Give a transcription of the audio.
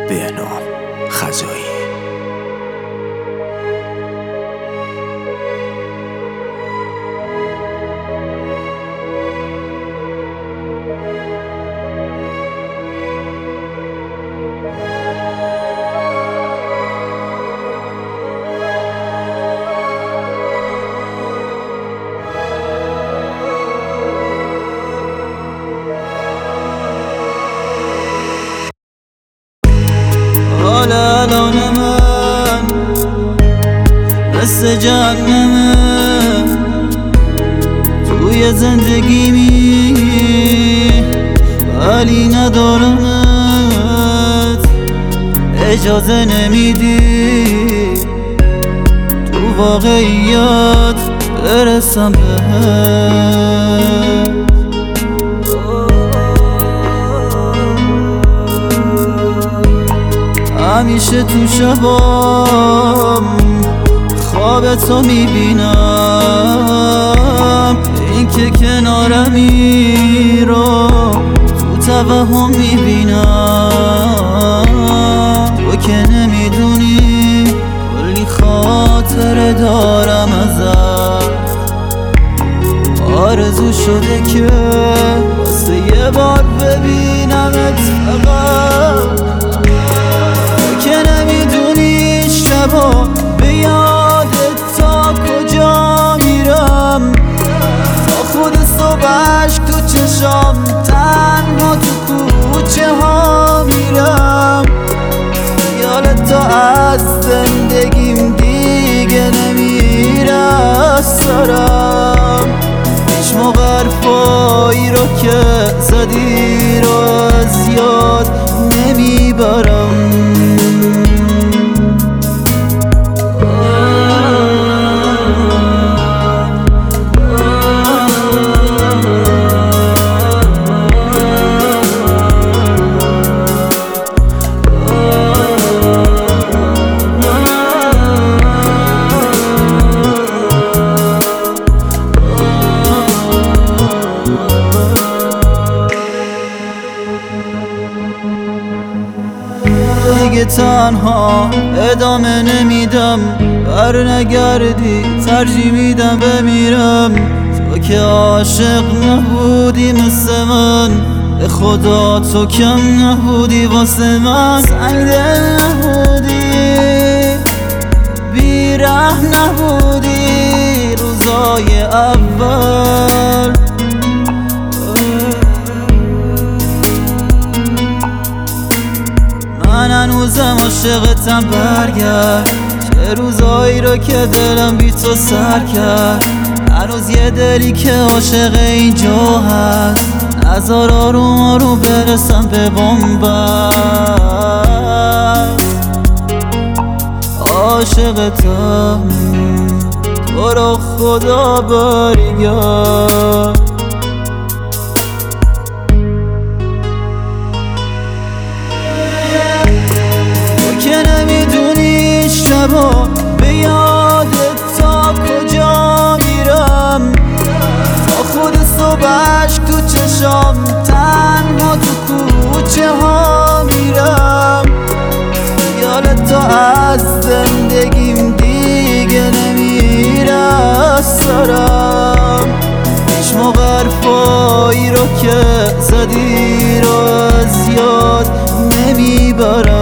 بهنام خزایی. حال الان من مثل جهنمه، توی زندگیمی ولی ندارمت، اجازه نمیدی تو واقعیت برسم بهت. همیشه تو شبام خواب تو میبینم، این که کنارمی رو تو توهم میبینم. تو که نمیدونی کلی خاطره دارم ازت، آرزو شده که واسه یه بار ببینمت فقط. شبا به یادت تا کجا میرم، تا خود صبحش تو چشام تنها تو کوچه ها میرم. خیالت تا از زندگیم دیگه نمیره از سرم، هیچ موقع حرفایی رو که زدی رو از یاد نمیبرم. دیگه تنها ادامه نمیدم، برنگردی ترجیح میدم بمیرم. تو که عاشق نبودی مثل من، به خدا تو کم نبودی واسه من. سنگدل نبودی، بی‌رحم نبودی روزای اول. من هنوزم عاشقتم، برگرد. چه روزایی رو که دلم بی تو سر کرد، هنوز یه دلی که عاشق اینجا هست. نذار آروم آروم برسم به بن‌بست. عاشقتم تو رو خدا برگرد. شبا به یادت تا کجا میرم، تا خود صبحش تو چشام تنها تو کوچه ها میرم. خیالت تا از زندگیم دیگه نمیره از سرم، هیچ موقع حرفایی رو که زدی رو از یاد نمیبرم.